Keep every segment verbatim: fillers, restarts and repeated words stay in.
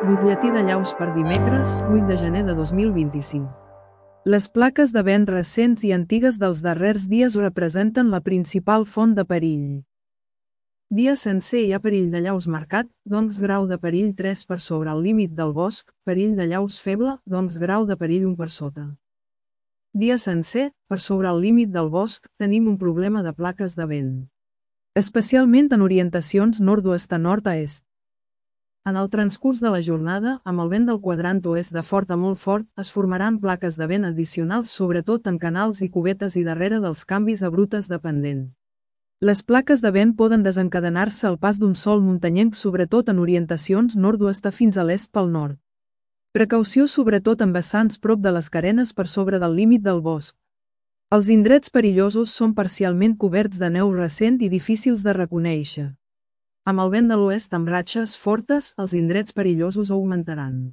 Butlletí de llaus per dimecres, vuit de gener de dos mil vint-i-cinc. Les plaques de vent recents i antigues dels darrers dies representen la principal font de perill. Dia sencer hi ha perill de llaus marcat, doncs grau de perill tres per sobre el límit del bosc, perill de llaus feble, doncs grau de perill un per sota. Dia sencer, per sobre el límit del bosc, tenim un problema de plaques de vent. Especialment en orientacions nord-oest a nord a est. En el transcurs de la jornada, amb el vent del quadrant oest de fort a molt fort, es formaran plaques de vent addicionals sobretot en canals i cubetes i darrere dels canvis a brutes de pendent. Les plaques de vent poden desencadenar-se al pas d'un sol muntanyenc sobretot en orientacions nord-oest fins a l'est pel nord. Precaució sobretot en vessants prop de les carenes per sobre del límit del bosc. Els indrets perillosos són parcialment coberts de neu recent i difícils de reconèixer. Amb el vent de l'oest amb ratxes fortes, els indrets perillosos augmentaran.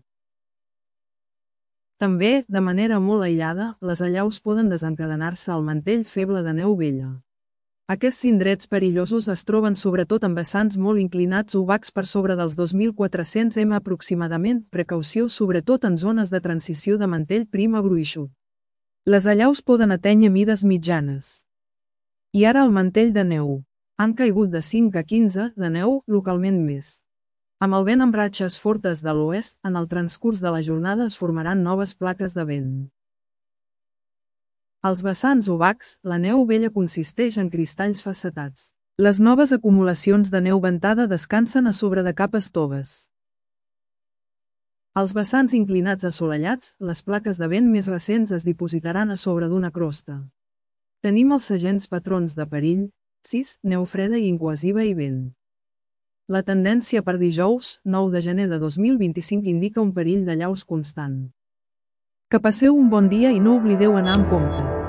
També, de manera molt aïllada, les allaus poden desencadenar-se al mantell feble de neu vella. Aquests indrets perillosos es troben sobretot en vessants molt inclinats obacs per sobre dels dos mil quatre-cents metres aproximadament, precaució sobretot en zones de transició de mantell prim a gruixut. Les allaus poden atènyer mides mitjanes. I ara el mantell de neu. Han caigut de cinc a quinze de neu, localment més. Amb el vent amb ratxes fortes de l'oest, en el transcurs de la jornada es formaran noves plaques de vent. Als vessants obacs, la neu vella consisteix en cristalls facetats. Les noves acumulacions de neu ventada descansen a sobre de capes toves. Als vessants inclinats assolellats, les plaques de vent més recents es dipositaran a sobre d'una crosta. Tenim els segents patrons de perill, sis, neu freda i incohesiva i vent. La tendència per dijous, nou de gener de dos mil vint-i-cinc indica un perill de llaus constant. Que passeu un bon dia i no oblideu anar amb compte.